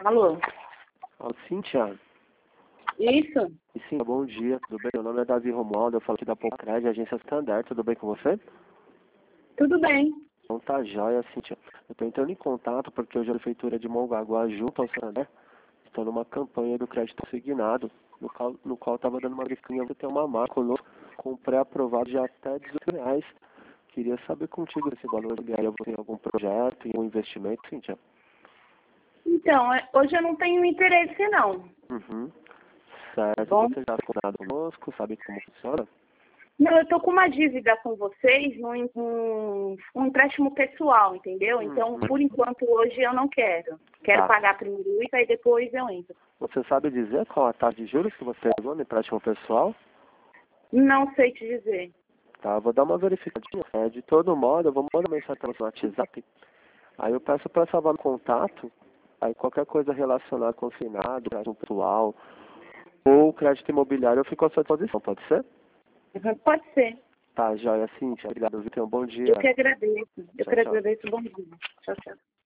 Alô? Alô, Cíntia? Isso? E sim, bom dia, tudo bem? Meu nome é Davi Romualdo, eu falo aqui da Pocred, agência Standard, tudo bem com você? Tudo bem. Então tá jóia, Cíntia. Eu tô entrando em contato porque hoje a Prefeitura de Mongaguá, junto ao Santander, estou numa campanha do crédito assignado, no qual estava dando uma brincadinha, você tem uma marca conosco com pré-aprovado de até R$ 18. Queria saber contigo esse valor de ganhar você em algum projeto, em algum investimento, Cíntia? Então, hoje eu não tenho interesse, não. Uhum. Certo, Bom? você já foi nada conosco, sabe como funciona? Não, eu tô com uma dívida com vocês, um empréstimo pessoal, entendeu? Então, por enquanto, hoje eu não quero. Quero Tá. pagar primeiro e aí depois eu entro. Você sabe dizer qual a taxa de juros que você usou no empréstimo pessoal? Não sei te dizer. Tá, vou dar uma verificadinha. De todo modo, eu vou mandar mensagem para você no WhatsApp. Aí eu peço para salvar no contato. Aí qualquer coisa relacionada com o finado, crédito pessoal ou crédito imobiliário, eu fico à sua disposição, pode ser? Pode ser. Tá, joia, Cíntia. Obrigado, viu? Tenha um bom dia. Eu que agradeço. Eu Tchau, que tchau. agradeço. Bom dia. Tchau, tchau.